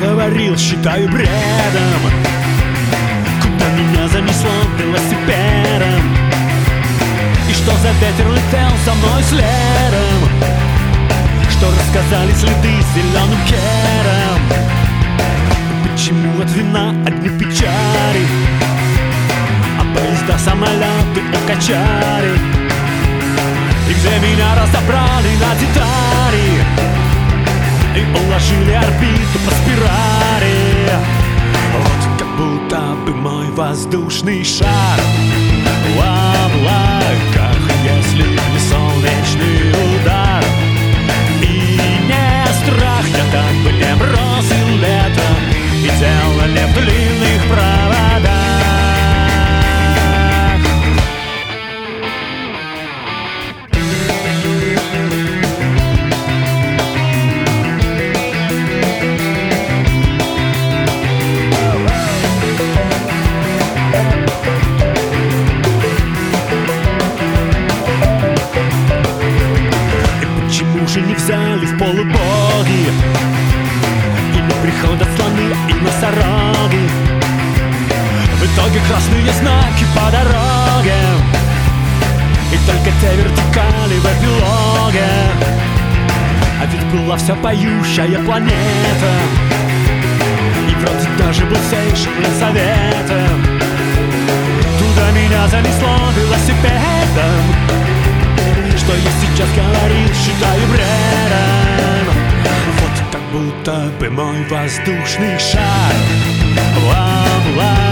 говорил, считаю бредом. Куда меня занесло велосипедом? И что за ветер летел за мной следом? Что рассказали следы зеленым кером? Почему от вина одни печали, а поезда, самолеты укачали? И где меня разобрали на детали и уложили орбиту по спирали? Вот как будто бы мой воздушный шар в облаках, если не солнечный удар. И не страх, я так бы не бросил лето и дело не в длинных проводах. Уже не взяли в полубоги, и не приходят слоны и носороги. В итоге красные знаки по дороге, и только те вертикали в эпилоге. А ведь была вся поющая планета, и вроде даже был сейшный советом. Туда меня занесло велосипедом. Что я сейчас говорил, считаю бредом. Вот как будто бы мой воздушный шар в облаках.